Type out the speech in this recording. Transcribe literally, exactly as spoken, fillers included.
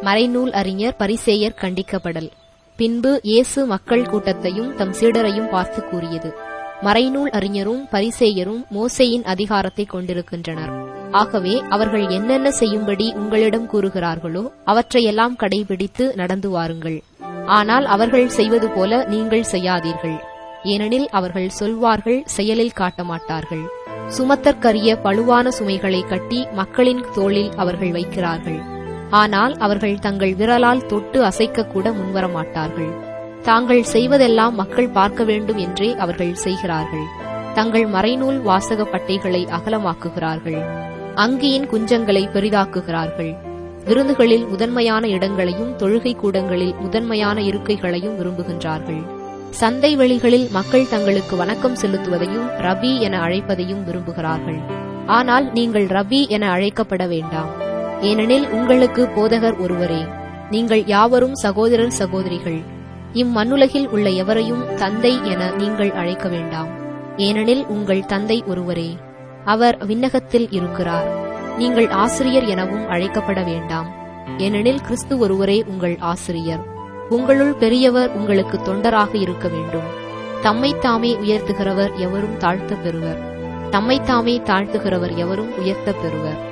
மறைநூல் அறிஞர் பரிசேயர் கண்டிக்கப்படல். பின்பு இயேசு மக்கள் கூட்டத்தையும் தம் சீடரையும் பார்த்து கூறியது: மறைநூல் அறிஞரும் பரிசேயரும் மோசேயின் அதிகாரத்தை கொண்டிருக்கின்றனர். ஆகவே அவர்கள் என்னென்ன செய்யும்படி உங்களிடம் கூறுகிறார்களோ அவற்றையெல்லாம் கடைபிடித்து நடந்து வாருங்கள். ஆனால் அவர்கள் செய்வது போல நீங்கள் செய்யாதீர்கள். ஏனெனில் அவர்கள் சொல்வார்கள், செயலில் காட்ட மாட்டார்கள். சுமத்தற்கரிய பழுவான சுமைகளை கட்டி மக்களின் தோளில் அவர்கள் வைக்கிறார்கள். ஆனால் அவர்கள் தங்கள் விரலால் தொட்டு அசைக்கக்கூட முன்வரமாட்டார்கள். தாங்கள் செய்வதெல்லாம் மக்கள் பார்க்க வேண்டும் என்றே அவர்கள் செய்கிறார்கள். தங்கள் மறைநூல் வாசக பட்டைகளை அகலமாக்குகிறார்கள். அங்கியின் குஞ்சங்களை பெரிதாக்குகிறார்கள். விருந்துகளில் முதன்மையான இடங்களையும் தொழுகை கூடங்களில் முதன்மையான இருக்கைகளையும் விரும்புகின்றார்கள். சந்தை வெளிகளில் மக்கள் தங்களுக்கு வணக்கம் செலுத்துவதையும் ரபி என அழைப்பதையும் விரும்புகிறார்கள். ஆனால் நீங்கள் ரபி என அழைக்கப்பட வேண்டாம். ஏனெனில் உங்களுக்கு போதகர் ஒருவரே. நீங்கள் யாவரும் சகோதரர் சகோதரிகள். இம்மண்ணுலகில் உள்ள எவரையும் தந்தை என நீங்கள் அழைக்க வேண்டாம். ஏனெனில் உங்கள் தந்தை ஒருவரே. அவர் விண்ணகத்தில் இருக்கிறார். நீங்கள் ஆசிரியர் எனவும் அழைக்கப்பட வேண்டாம். ஏனெனில் கிறிஸ்து ஒருவரே உங்கள் ஆசிரியர். உங்களுள் பெரியவர் உங்களுக்கு தொண்டராக இருக்க வேண்டும். தம்மைத்தாமே உயர்த்துகிறவர் எவரும் தாழ்த்தப் பெறுவர். தம்மைத்தாமே தாழ்த்துகிறவர் எவரும் உயர்த்தப் பெறுவர்.